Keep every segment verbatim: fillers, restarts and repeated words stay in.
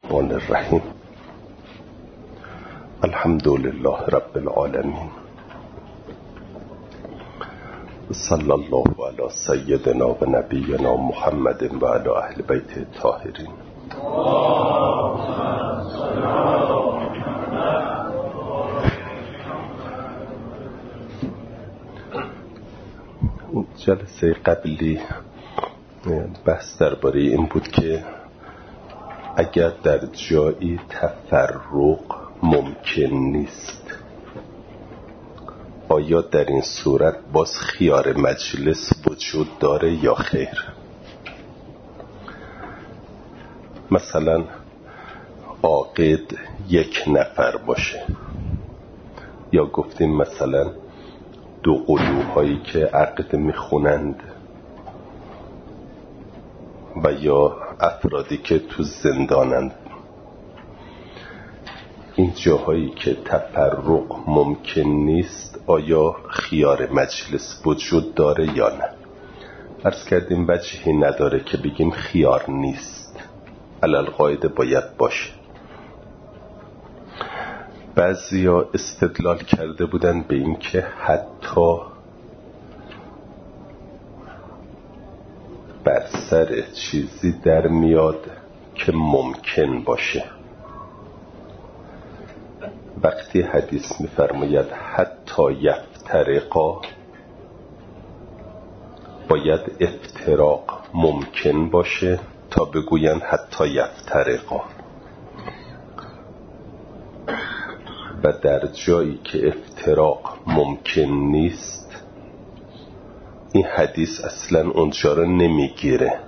الرحمن الرحیم. الحمد لله رب العالمین. صلی الله علی سیدنا و نبینا محمد و علی اهل بیت الطاهرین. جلسه قبلی بحث درباره این بود که اگر در جایی تفرق ممکن نیست، آیا در این صورت باز خیار مجلس وجود داره یا خیر؟ مثلا عاقد یک نفر باشه، یا گفتیم مثلا دو قلوهایی که عقد میخونند، و یا افرادی که تو زندانند. این جاهایی که تفرق ممکن نیست آیا خیار مجلس وجود داره یا نه؟ عرض کردیم وجهی نداره که بگیم خیار نیست، علالقاعده باید باشه. بعضیا استدلال کرده بودن به این که حتی بر سر چیزی در میاد که ممکن باشه. وقتی حدیث می‌فرماید حتی یفترقا، باید افتراق ممکن باشه تا بگوین حتی یفترقا. و در جایی که افتراق ممکن نیست، این حدیث اصلا اونجا رو نمیگیره.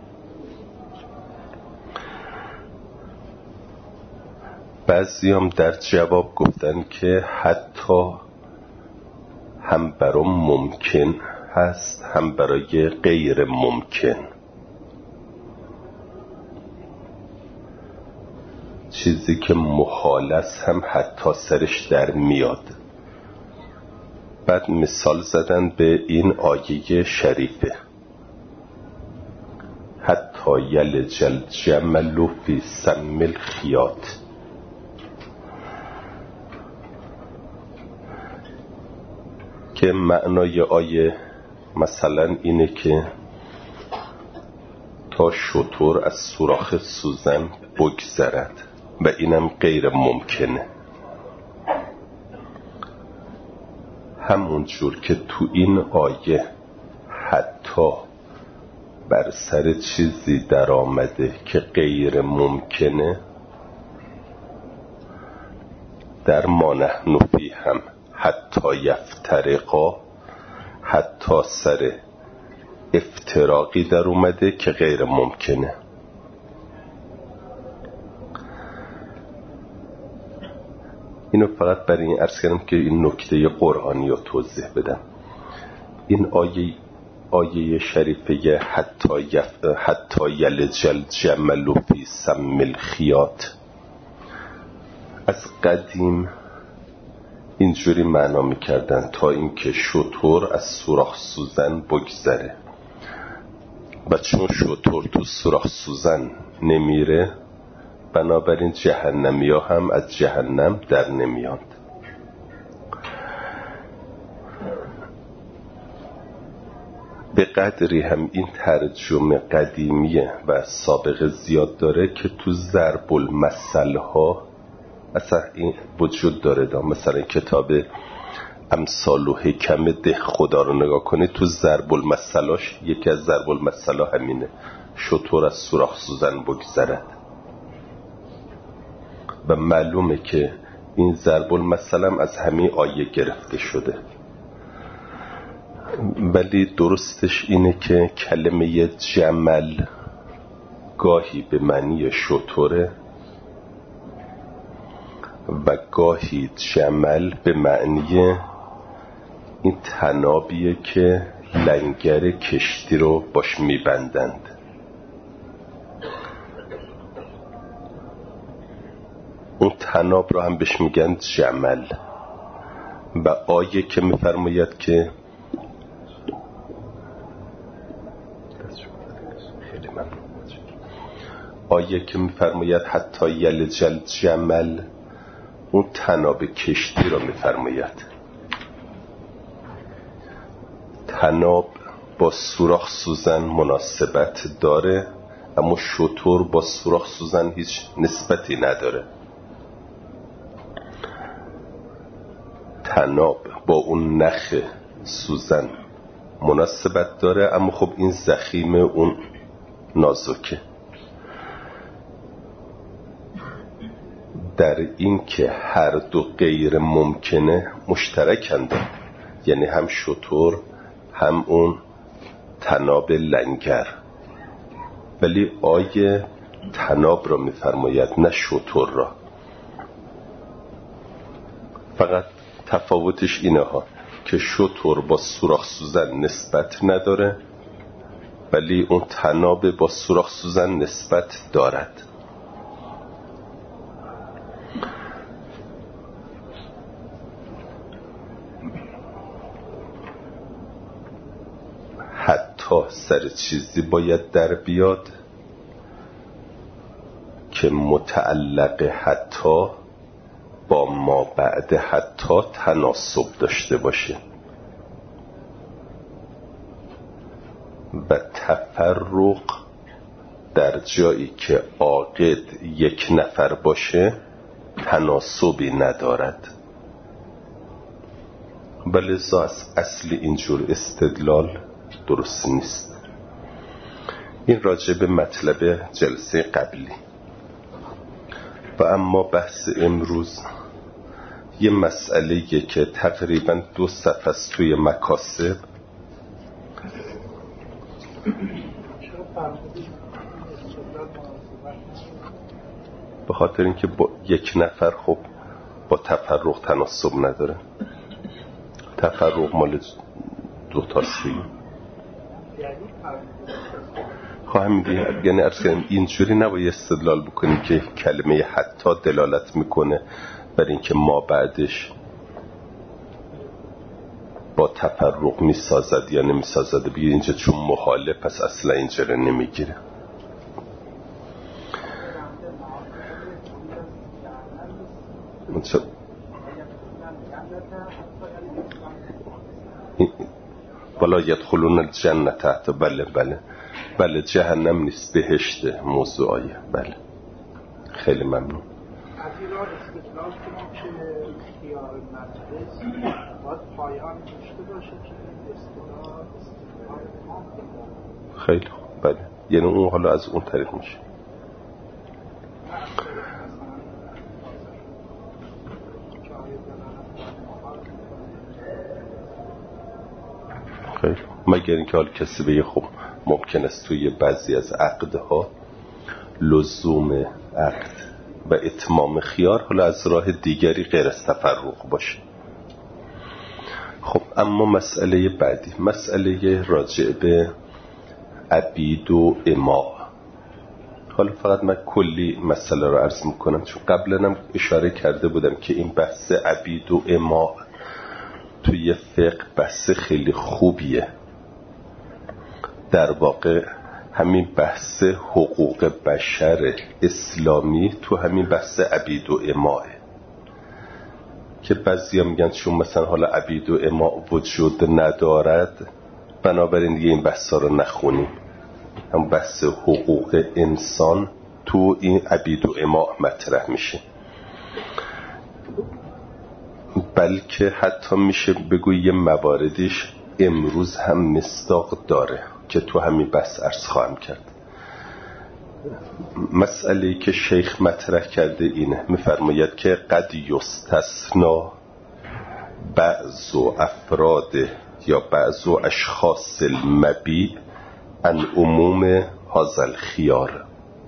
بعضی هم در جواب گفتن که حتی هم برای ممکن هست هم برای غیر ممکن. چیزی که محال است هم حتی سرش در میاد. بعد مثال زدن به این آیه شریفه، حتی یلج الجمل فی سم الخیاط. که معنای آیه مثلا اینه که تا شتر از سوراخ سوزن بگذرد، و اینم غیر ممکنه. همون جور که تو این آیه حتی بر سر چیزی در آمده که غیر ممکنه، در ما نحن فی هم حتی یفترقا، حتی سر افتراقی در اومده که غیر ممکنه. اینو فقط برای این عرض کردم که این نکته قرآنی رو توضیح بدم. این آیه آیه شریفه حتی یف حتی یلج الجمل فی سم الخیاط از قدیم اینجوری معنا میکردن تا اینکه شتر از سوراخ سوزن بگذره. و چون شتر تو سوراخ سوزن نمیره، بنابراین جهنمی ها هم از جهنم در نمیاند. به قدری هم این ترجمه قدیمیه و سابقه زیاد داره که تو ضرب المثل ها اصلا این وجود داره. دا مثلا کتاب امثال و حکم ده خدا رو نگاه کنید، تو ضرب المثلاش یکی از ضرب المثلا همینه، شتر از سوراخ سوزن بگذرد. و معلومه که این ضرب المثل هم از همین آیه گرفته شده. ولی درستش اینه که کلمه جمل گاهی به معنی شتره و گاهی جمل به معنی این تنابیه که لنگر کشتی رو باش میبندند. اون تناب رو هم بهش میگن جمل. و آیه که میفرماید که آیه که میفرماید حتی یلج الجمل، اون تناب کشتی را میفرماید. تناب با سوراخ سوزن مناسبت داره، اما شتر با سوراخ سوزن هیچ نسبتی نداره. تناب با اون نخ سوزن مناسبت داره، اما خب این زخیم اون نازکه. در این که هر دو غیر ممکنه مشترکند، یعنی هم شتر هم اون تناب لنگر، ولی آیه تناب را میفرماید نه شتر را. فقط تفاوتش اینه ها که شتر با سوراخ سوزن نسبت نداره، ولی اون تناب با سوراخ سوزن نسبت دارد. حتی سر چیزی باید در بیاد که متعلق حتی با ما بعد حتی تناسب داشته باشه و تفرق در جایی که عاقد یک نفر باشه تناسبی ندارد. بلذا از اصل اینجور استدلال درست نیست. این راجع به مطلب جلسه قبلی. و اما بحث امروز یه مسئله‌ایه که تقریبا دو صفحه است توی مکاسب. به خاطر اینکه با یک نفر خب با تفرق تناسب نداره. تفرق مال دو تاست. خواهم دیگه، یعنی عرض کنم اینجوری نباید استدلال بکنیم که کلمه حتی دلالت میکنه بر اینکه ما بعدش با تفرق میسازد یا نمیسازد. بگیر اینجا چون محاله پس اصلا اینجا رو نمیگیره. ولا یدخلون الجنه تحت. بله بله بله جهنم نیست، بهشته موضوع آیه. بله خیلی ممنون. خیلی خوب. بله یعنی اون حالا از اون طریق میشه. خیلی مگر اینکه حال کسی بگه خب ممکن است توی بعضی از عقدها لزوم عقد و اتمام خیار حالا از راه دیگری غیر از تفرق باشه. خب اما مسئله بعدی، مسئله راجع به عبید و اماء. حالا فقط من کلی مسئله رو عرض میکنم چون قبلا هم اشاره کرده بودم که این بحث عبید و اماء توی فقه بحث خیلی خوبیه. در واقع همین بحث حقوق بشر اسلامی تو همین بحث عبید و اماء که بعضی ها میگن چون مثلا حالا عبید و اماء وجود ندارد بنابراین دیگه این بحثا رو نخونیم. هم بحث حقوق انسان تو این عبید و اماء مطرح میشه، بلکه حتی میشه بگوی یه مواردش امروز هم مصداق داره که تو همین بحث عرض خواهم کرد. مسئله‌ای که شیخ مطرح کرده اینه، میفرماید که قد یستثنا بعض افراد یا بعض اشخاص المبیع عن عموم هذا الخيار.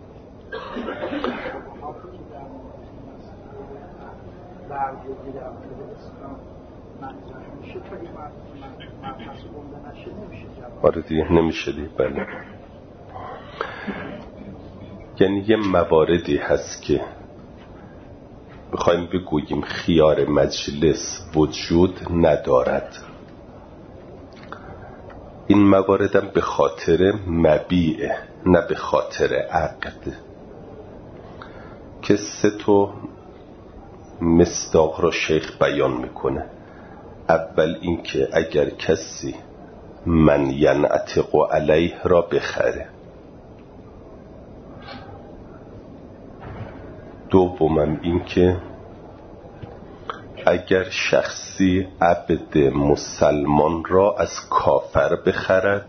آره دیگه نمیشه دیگه. بله یعنی یه مواردی هست که بخوایم بگوییم خیار مجلس وجود ندارد. این مواردم به خاطر مبیعه نه به خاطر عقد. که سه تا مصداق را شیخ بیان میکنه. اول این که اگر کسی من ینعتق علیه را بخره، دومم این که اگر شخصی عبد مسلمان را از کافر بخرد،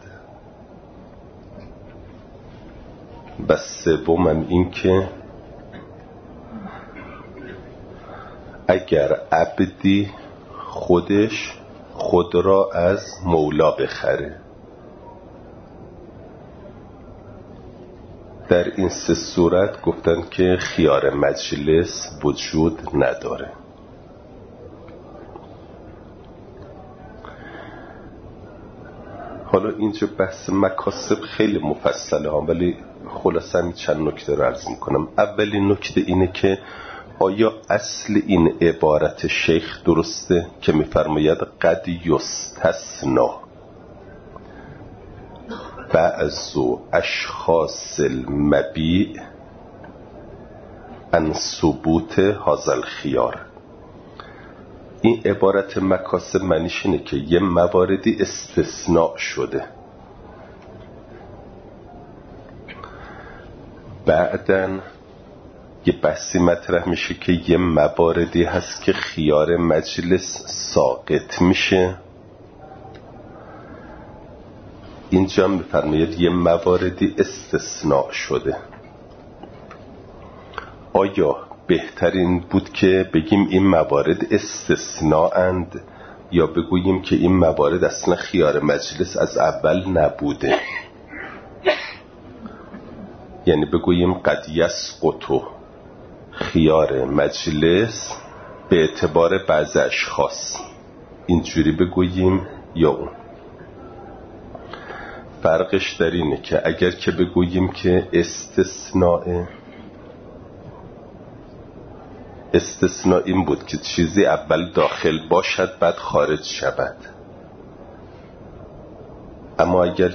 و سومم این که اگر عبدی خودش خود را از مولا بخره. در این سه صورت گفتن که خیار مجلس وجود نداره. حالا اینجا بحث مکاسب خیلی مفصله ها، ولی خلاصا چند نکته رو عرض میکنم. اولین نکته اینه که آیا اصل این عبارت شیخ درسته که میفرماید قد یستثنا بعض اشخاص المبیع عن ثبوت هذا الخیار؟ این عبارت مکاسب معنیش اینه که یه مواردی استثناء شده، بعدن یه بحثی مطرح میشه که یه مواردی هست که خیار مجلس ساقط میشه. اینجا میفرماید یه مواردی استثناء شده. آیا بهترین بود که بگیم این موارد استثناءند یا بگوییم که این موارد اصلا خیار مجلس از اول نبوده؟ یعنی بگوییم قد یسقط خیار مجلس به اعتبار بعض اشخاص، اینجوری بگوییم یا اون؟ فرقش در اینه که اگر که بگوییم که استثناء استثناء این بود که چیزی اول داخل باشد بعد خارج شود، اما اگر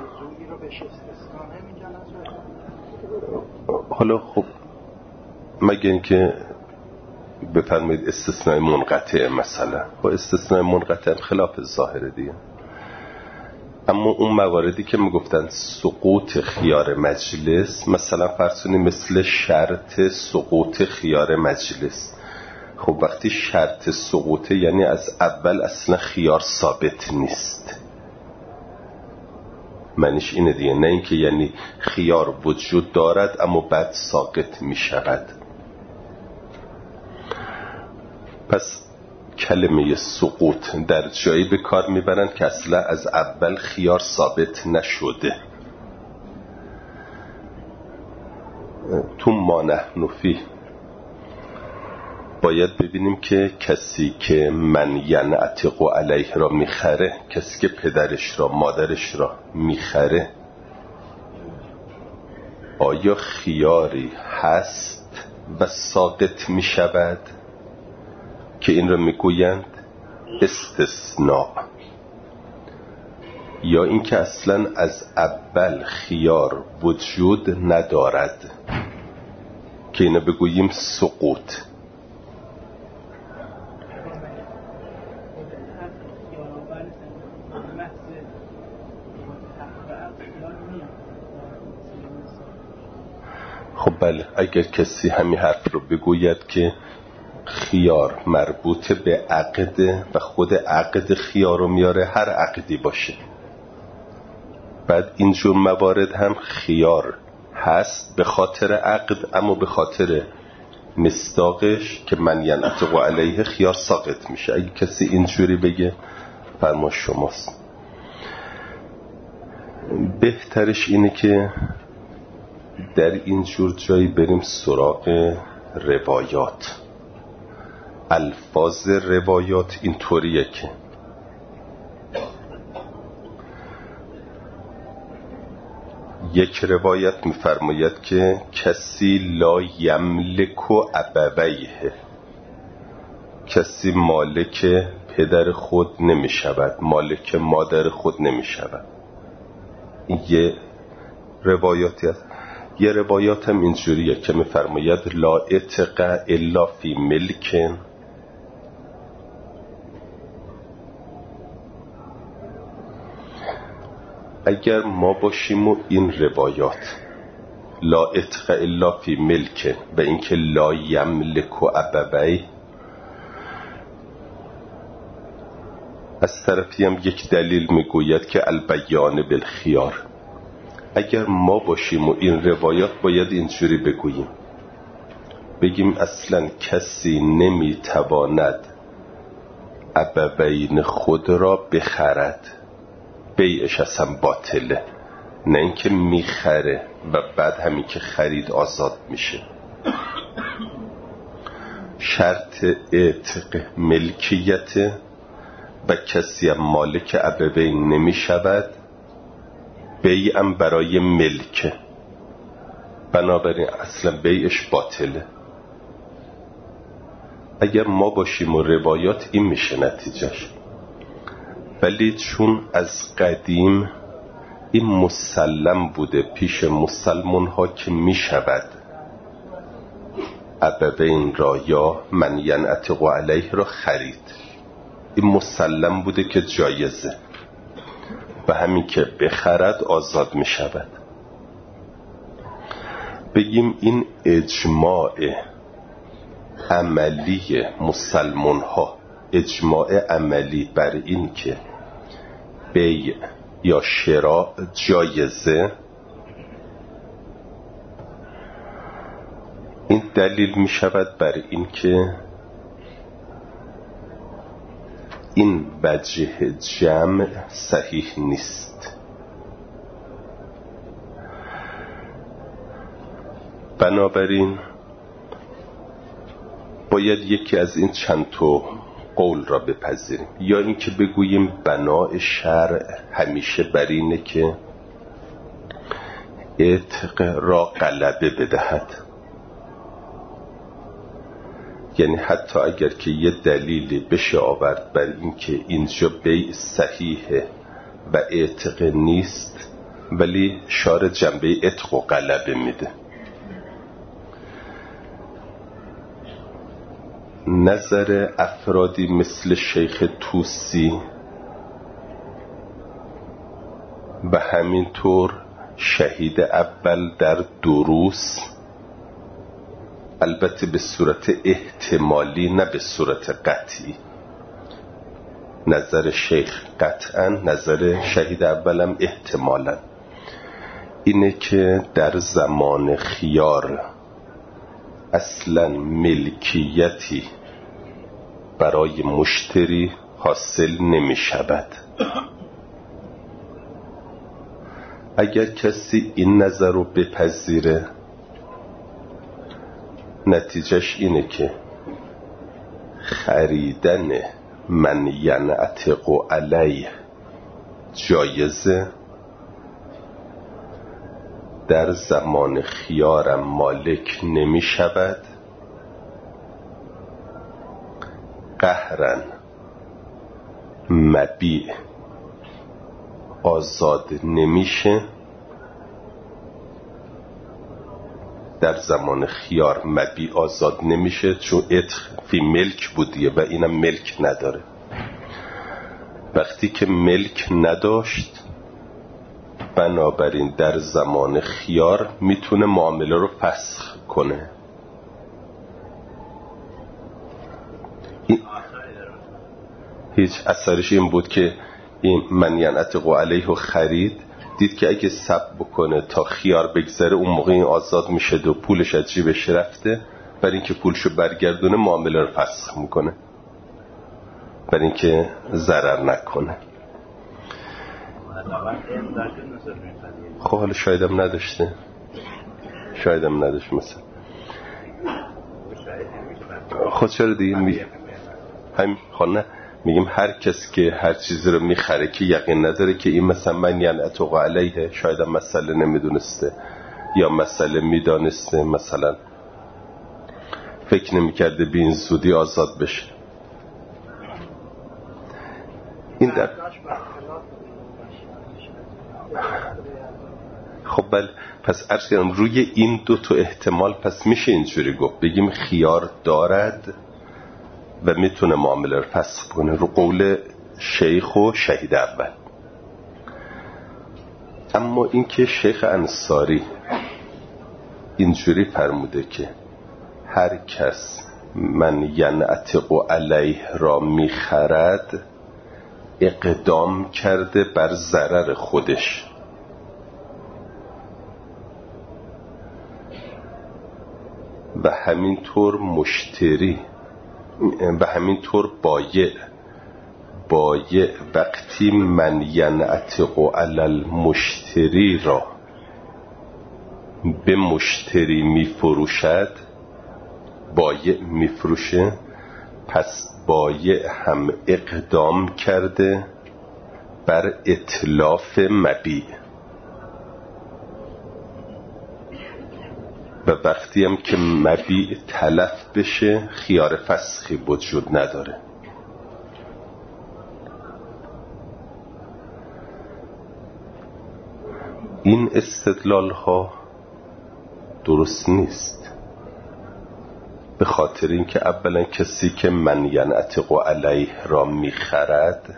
حالا خب مگه اینکه بفرمایید استثناء منقطع مثلا، و استثناء منقطع خلاف ظاهره دیگه. اما اون مواردی که میگفتن سقوط خیار مجلس، مثلا فرض کنید مثل شرط سقوط خیار مجلس، خب وقتی شرط سقوطه یعنی از اول اصلا خیار ثابت نیست، معنیش اینه دیگه، نه اینکه یعنی خیار وجود دارد اما بعد ساقط می شود. پس کلمه سقوط در جایی به کار میبرند که اصلا از اول خیار ثابت نشده. تو ما نحن فیه باید ببینیم که کسی که من ینعتق علیه را میخره، کسی که پدرش را مادرش را میخره، آیا خیاری هست و ساقط میشود که این را میگویند استثناء، یا اینکه اصلا از اول خیار وجود ندارد که اینو بگوییم سقوط؟ خب بله، اگر کسی همین حرف رو بگوید که خیار مربوط به عقد و خود عقد خیار رو میاره، هر عقدی باشه، بعد اینجور موارد هم خیار هست به خاطر عقد، اما به خاطر مصداقش که من ینعتق علیه خیار ساقط میشه. اگه کسی اینجوری بگه فرما شماست. بهترش اینه که در اینجور جایی بریم سراغ روایات. الفاظ روایات اینطوریه که یک روایت میفرماید که کسی لا یملک ابویه، کسی مالک پدر خود نمی شود، مالک مادر خود نمی شود. این یه روایاتی است. یه روایات هم اینجوریه که میفرماید لا اتق الا فی ملک. اگر ما باشیم و این روایات لا اتق الا فی ملک و اینکه لا یملک ابوی، از طرفی هم یک دلیل میگوید که البیان بالخیار. اگر ما باشیم و این روایات باید اینجوری بگوییم، بگیم اصلا کسی نمیتواند ابوین خود را بخرد، بیعش اصلا باطله، نه اینکه میخره و بعد همین که خرید آزاد میشه. شرط اعتق ملکیت و کسی هم مالک ابوین نمیشود، بیعم برای ملک، بنابراین اصلا بیعش باطله. اگر ما باشیم و روایات این میشه نتیجهش. ولی چون از قدیم این مسلم بوده پیش مسلمان ها که میشود ابوین را یا من ینعتق علیه را خرید، این مسلم بوده که جایزه و همین که بخرد آزاد میشود. بگیم این اجماع عملی مسلمان ها، اجماع عملی بر این که بیع یا شراء جایزه، این دلیل می شود بر این که این وجه جمع صحیح نیست. بنابراین باید یکی از این چند تا قول را بپذیریم، یا اینکه بگوییم بناء شرع همیشه بر اینه که عتق را غلبه بدهد. یعنی حتی اگر که یه دلیلی بشه آورد بر اینکه اینجا بیع صحیحه و عتق نیست، ولی شارع جنبه عتق و غلبه میده. نظر افرادی مثل شیخ توسی و همینطور شهید اول در دروس، البته به صورت احتمالی نه به صورت قطعی، نظر شیخ قطعا، نظر شهید اولم احتمالا، اینه که در زمان خیار اصلا ملکیتی برای مشتری حاصل نمی شود. اگر کسی این نظر رو بپذیره، نتیجهش اینه که خریدن من ینعتق علیه جایزه، در زمان خیارم مالک نمی شود، قهرن مبیع آزاد نمیشه، در زمان خیار مبیع آزاد نمیشه چون عتق فی ملک بودیه و اینم ملک نداره. وقتی که ملک نداشت، بنابراین در زمان خیار میتونه معامله رو فسخ کنه. هیچ اثرش این بود که این من ینعتق علیه خرید، دید که اگه صبر بکنه تا خیار بگذره اون موقع این آزاد میشه و پولش از جیبش رفته، برای اینکه پولشو برگردونه معامله رو فسخ میکنه، برای اینکه ضرر نکنه. خب حالا شایدم نداشته، شایدم نداشت مثلا. خود چرا دیگه می همین خانه میگیم هر کس که هر چیزی رو میخره که یقین نداره که این مثلا من ینعتق علیه، شاید هم مسئله نمیدونسته یا مسئله میدانسته، مثلا فکر نمیکرده به این زودی آزاد بشه. این در خب بله پس عرض کردم روی این دو تا احتمال پس میشه اینجوری گفت، بگیم خیار دارد و میتونه معامله رو فسخ کنه رو قول شیخ و شهید اول. اما اینکه شیخ انصاری اینجوری فرموده که هر کس من ینعتق علیه را میخرد اقدام کرده بر ضرر خودش، و همینطور مشتری و همینطور بایع بایع وقتی من ینعتق علی المشتری را به مشتری میفروشد، بایع میفروشه، پس بایع هم اقدام کرده بر اتلاف مبیع، و وقتی هم که مبیع تلف بشه خیار فسخی وجود نداره. این استدلال ها درست نیست، به خاطر اینکه اولا کسی که من ینعتق علیه را میخرد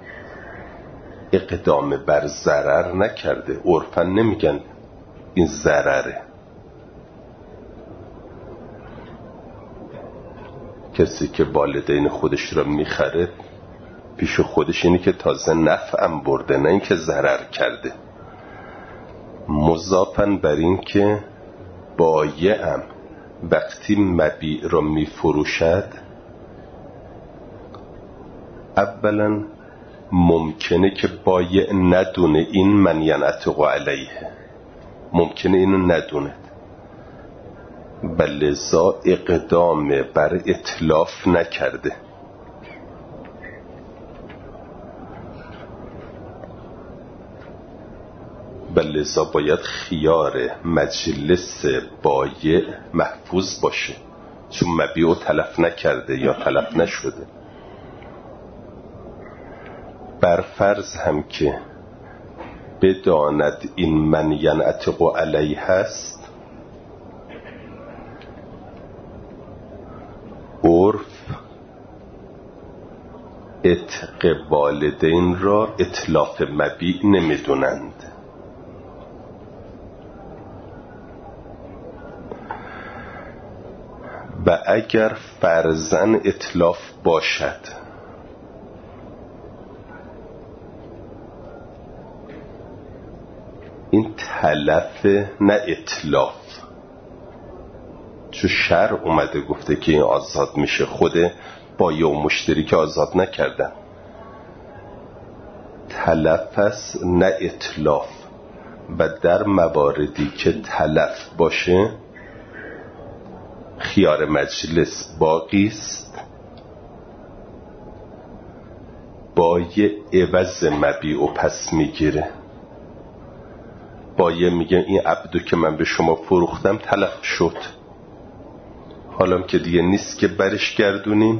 اقدام بر ضرر نکرده. عرفاً نمیگن این ضرره. کسی که والدین خودش را میخره پیش خودش اینه که تازه نفعم برده، نه اینکه ضرر کرده. مضافاً بر این که بایعم وقتی مبیع را میفروشد اولا ممکنه که بایع ندونه این من ینعتق علیه، ممکنه اینو ندونه، بلذا اقدام بر اتلاف نکرده. بلذا باید خیار مجلس بایع محفوظ باشه، چون مبیع تلف نکرده یا تلف نشده. بر فرض هم که بداند این من ینعتق علیه هست، عرف عتق والدین را اتلاف مبیع نمیدونند. و اگر فرضاً اتلاف باشد، این تلف نه اتلاف، چون شرع اومده گفته که این آزاد میشه، خود بایع و مشتری که آزاد نکردن. تلف است نه اتلاف، و در مواردی که تلف باشه خیار مجلس باقی است، بایع عوض مبیع و پس میگیره. بایع میگه این عبدو که من به شما فروختم تلف شد، حالا که دیگه نیست که برش گردونیم،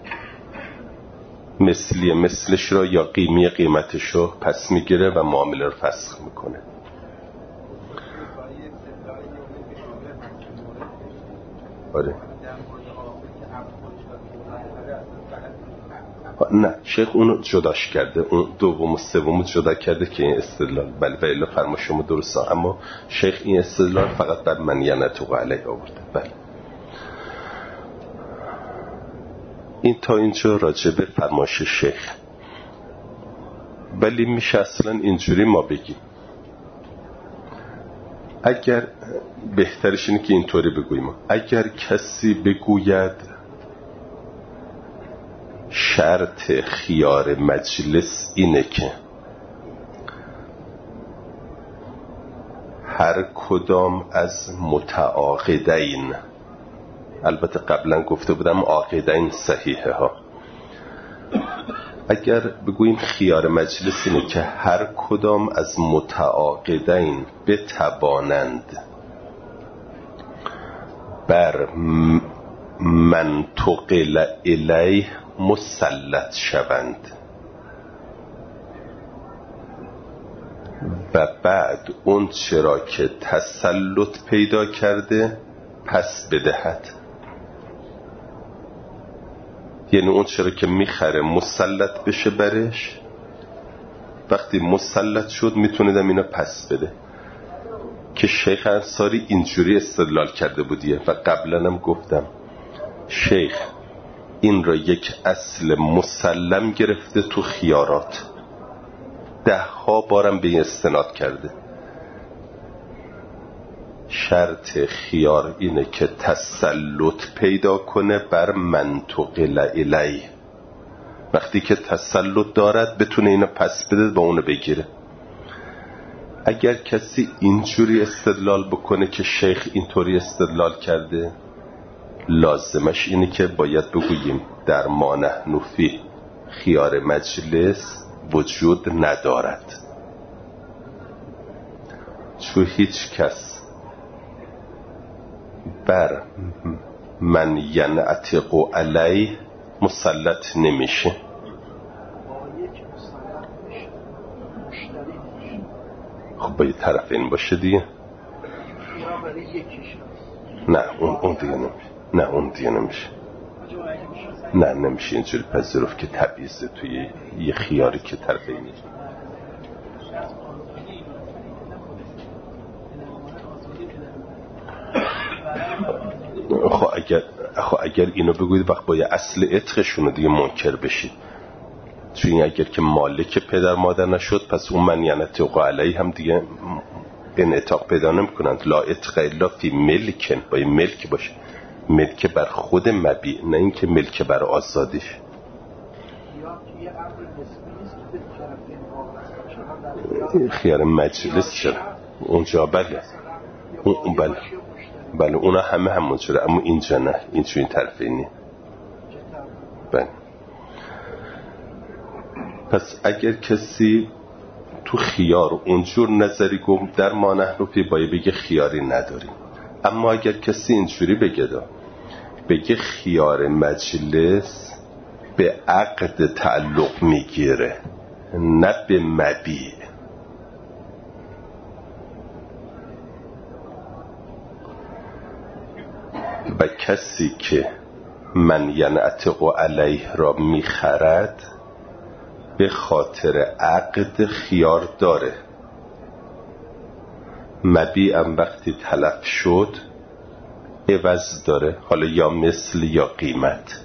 مثلی مثلش را یا قیمی قیمتش رو پس میگیره و معامله رو فسخ میکنه. آره نه، شیخ اونو جداش کرده، اون دوم و سوم جدا کرده که این استدلال بله و الا فرما شما درسته، اما شیخ این استدلال فقط بر من ینعتق علیه آورده. بله این تا اینجا راجع به فرمایش شیخ. ولی میشه اصلا اینجوری ما بگیم، اگر بهترش اینه که اینطوری بگوییم، اگر کسی بگوید شرط خیار مجلس اینه که هر کدام از متعاقدین، البته قبلا گفته بودم عاقدین صحیحه ها، اگر بگوییم خیار مجلس اینه که هر کدام از متعاقدین بتوانند بر من تقل الیه مسلط شوند و بعد اون چرا که تسلط پیدا کرده پس بدهد. یعنی اون چرا که میخره مسلط بشه برش، وقتی مسلط شد میتونه دم اینو پس بده. که شیخ انصاری اینجوری استدلال کرده بودیه و قبلا هم گفتم شیخ این را یک اصل مسلم گرفته تو خیارات، ده ها بارم به این استناد کرده. شرط خیار اینه که تسلط پیدا کنه بر منطقل الیه. وقتی که تسلط دارد بتونه اینو پس بده با اونو بگیره. اگر کسی اینجوری استدلال بکنه که شیخ اینطوری استدلال کرده، لازمش اینه که باید بگوییم در ما نحن فیه خیار مجلس وجود ندارد، چون هیچ کس بر من ینعتق علیه مسلط نمیشه. خب باید طرف این باشه دیگه. نه اون اون دیگه نمیشه. نه اون دیگه نمیشه. نه نمیشه اینجوری پذیرفت که تبعیضه توی یه خیاری که طرف اینی. خب اگر خب اگر اینو بگوید وقت باید اصل عتقشونو دیگه منکر بشید. چون اگر که مالک پدر مادر نشد پس اون من ینعتق علیه هم دیگه انعتاق پیدا نمی کنند. لا عتق الا فی ملکن، باید ملک باشه، ملک بر خود مبیع، نه اینکه ملک بر آزادیش. خیار مجلس چرا اونجا بله اون بله بله اونا همه همون چرا، اما اینجا نه، این چون این طرف اینی. بله پس اگر کسی تو خیار اونجور نظری گفت در ما نحن فی، باید بگه خیاری نداریم. اما اگر کسی اینجوری بگه دا بگه خیار مجلس به عقد تعلق میگیره نه به مبیع، و کسی که من ینعتق علیه را میخرد به خاطر عقد خیار داره، مبیع هم وقتی تلف شد عوض داره، حالا یا مثل یا قیمت.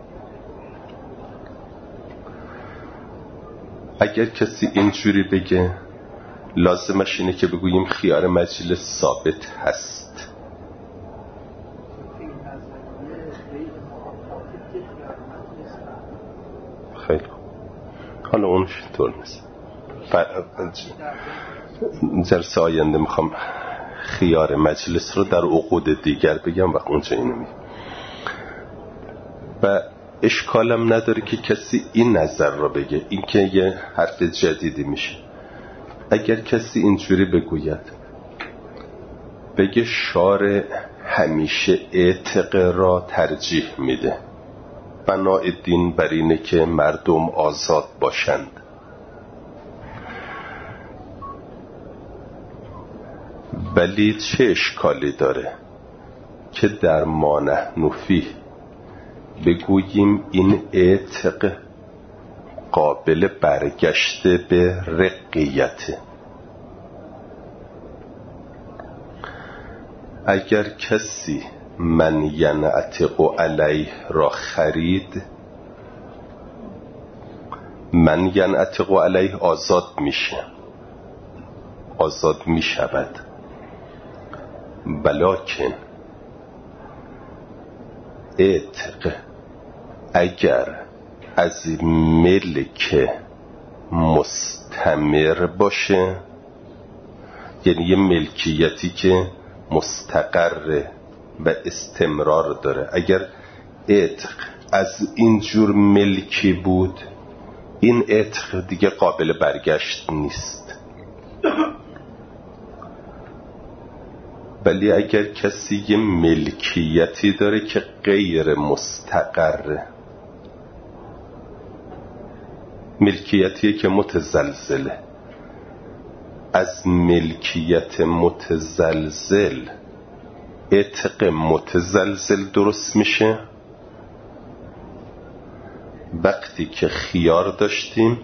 اگر کسی اینجوری بگه لازمش اینه که بگوییم خیار مجلس ثابت هست. خیلی حالا اونش طور نیست. جلسه آینده میخوام خیار مجلس رو در عقود دیگر بگم و اونجا اینو میگم. و اشکالم نداره که کسی این نظر رو بگه، این که یه حرف جدیدی میشه. اگر کسی اینجوری بگوید بگه شارع همیشه اعتق را ترجیح میده، بنای دین بر اینه که مردم آزاد باشند، ولی چه اشکالی داره که در ما نحن فیه بگوییم این اعتق قابل برگشته به رقیته. اگر کسی من ینعتق علیه را خرید، من ینعتق علیه آزاد میشه، آزاد میشود، ولکن اعتق اگر از ملک مستمر باشه، یعنی یه ملکیتی که مستقر و استمرار داره، اگر عتق از اینجور ملکی بود این عتق دیگه قابل برگشت نیست. ولی اگر کسی یه ملکیتی داره که غیر مستقره، ملکیتیه که متزلزله، از ملکیت متزلزل عتق متزلزل درست میشه وقتی که خیار داشتیم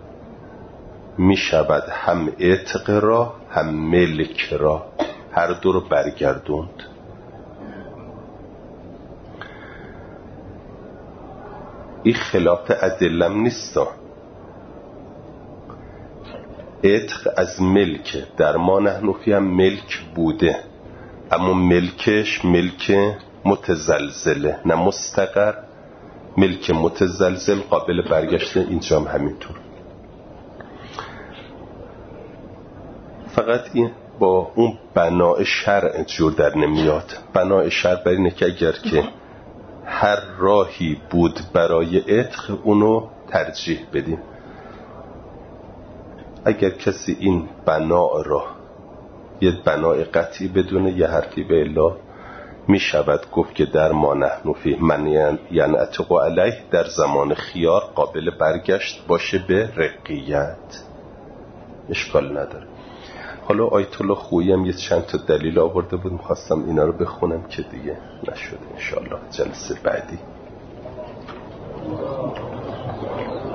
میشود هم عتق را هم ملک را هر دو رو برگردوند. این خلاف ادلم نیستا. عتق از ملک در ما نحنفی هم ملک بوده، اما ملکش ملک متزلزله نه مستقر. ملک متزلزل قابل برگشته، اینجا هم همینطور. فقط این با اون بناء شرع جور در نمیاد. بناء شرع بر اینه که اگر که هر راهی بود برای عتق اونو ترجیح بدیم. اگر کسی این بناء را یه بناء قطعی بدونه یه حرفی به الا می شود گفت که در ما نحن فی من یعنی اتقو علیه در زمان خیار قابل برگشت باشه به رقیت، اشکال نداره. حالا آیت الله خویی هم یه چند تا دلیل آورده بود، میخواستم اینا رو بخونم که دیگه نشده، انشالله جلسه بعدی.